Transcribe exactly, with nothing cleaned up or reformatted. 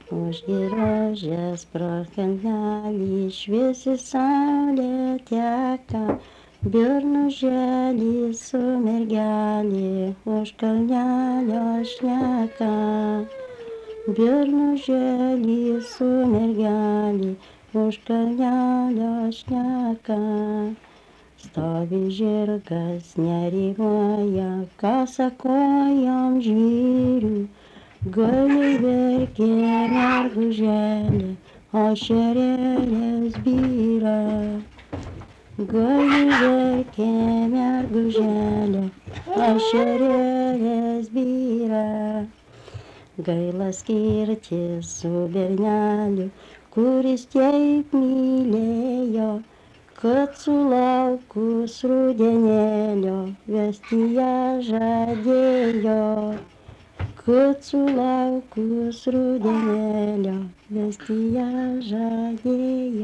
Užgi rožės pro kalnelį šviesi saulė teka, Birnų želį su mergelė už kalnelio šneka. Birnų želį su mergelė už kalnelio šneka. Stovi žirgas nerimuoja, kasa kojom žvyrių, Galiai verkė merguželė, ašarėlės byra. Galiai verkė merguželė, ašarėlės byra. Gaila skirtis su berneliu, kuris tiek mylėjo, kad sulaukus rudenėlio vesti ją žadėjo. Kad sulaukus rudenėlio vesti ją žadėjo.